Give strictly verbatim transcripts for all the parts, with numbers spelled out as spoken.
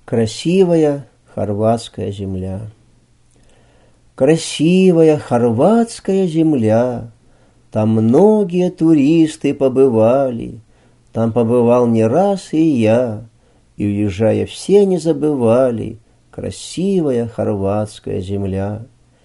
Красивая хорватская земля. Красивая хорватская земля, там многие туристы побывали, там побывал не раз и я, и, уезжая, все не забывали. Красивая хорватская земля.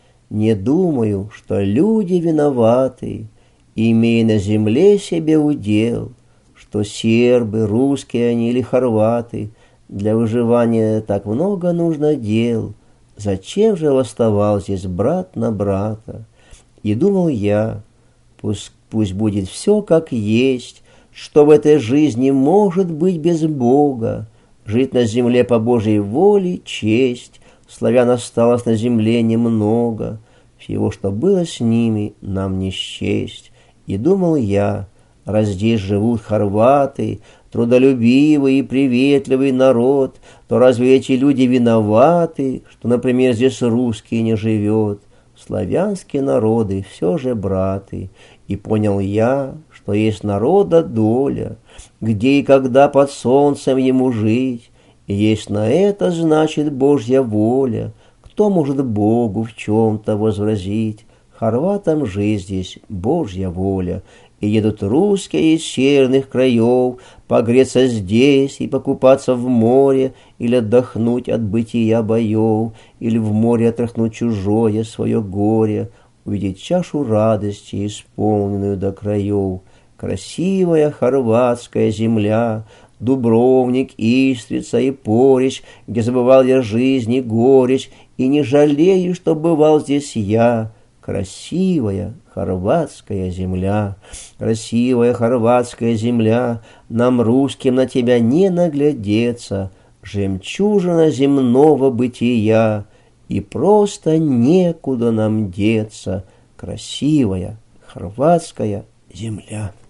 Не думаю, что люди виноваты, имея на земле себе удел, что сербы, русские они или хорваты, для выживания так много нужно дел. Зачем же восставал здесь брат на брата? И думал я, пусть, пусть будет все как есть, что в этой жизни может быть без Бога, жить на земле по Божьей воле честь, славян осталось на земле немного, всего, что было с ними, нам не счесть. И думал я, раз здесь живут хорваты, трудолюбивый и приветливый народ, то разве эти люди виноваты, что, например, здесь русский не живет? Славянские народы все же браты. И понял я, что есть народа доля, где и когда под солнцем ему жить, и есть на это, значит, Божья воля. Кто может Богу в чем-то возразить? Хорватам же здесь Божья воля. И едут русские из северных краев погреться здесь и покупаться в море, или отдохнуть от бытия боев, или в море отряхнуть чужое свое горе, увидеть чашу радости, исполненную до краев. Красивая хорватская земля, Дубровник, Истрица и Поречь, где забывал я жизнь и горечь, и не жалею, что бывал здесь я. Красивая хорватская земля, красивая хорватская земля, нам, русским, на тебя не наглядеться, жемчужина земного бытия, и просто некуда нам деться. Красивая хорватская земля.